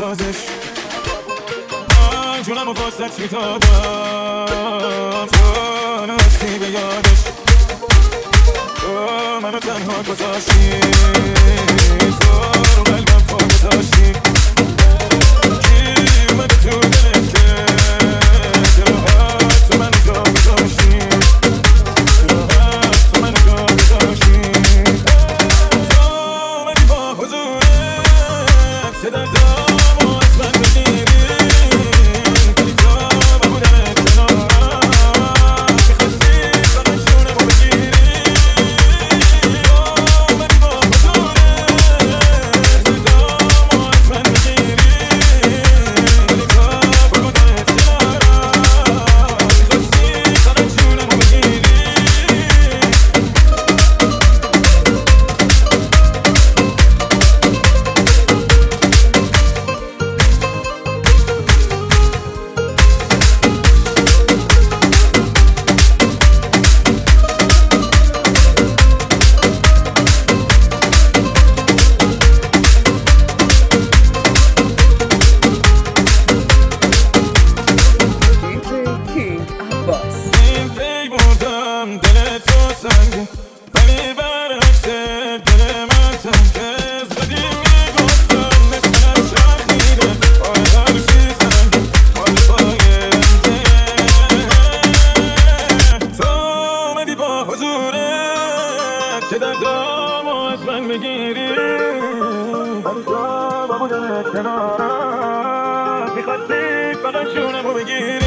نوازش من جونم و واسط میدادم تو نستی به یادش تو منو تنها گذاشتی تو رو قلبم پا گذاشتی کی اومده تو دلت که راحت تو منو جا گذاشتی راحت تو منو جا گذاشتی تو اومدی با حضورت که در دام و از من بگیری ولی تو با بودنت کنارم میخواستی فقط جونمو بگیری تو اومدی با حضورت که دام و از من بگیری ولی تو با بودنت کنارم میخواستی فقط جونمو بگیری King Abbas. این پی بردم دل تو سنگه ولی برعکس دل من تنگه زدی میگفتم مثل از شخیره پای هر چی سنگه حال پاینده تو اومدی با حضورت که در دام و از من بگیری ولی تو با بودنت کنارم میخواستی فقط جونمو بگیری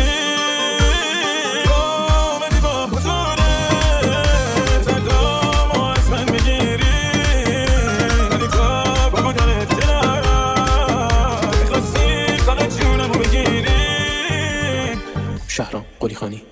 شهرام قلیخانی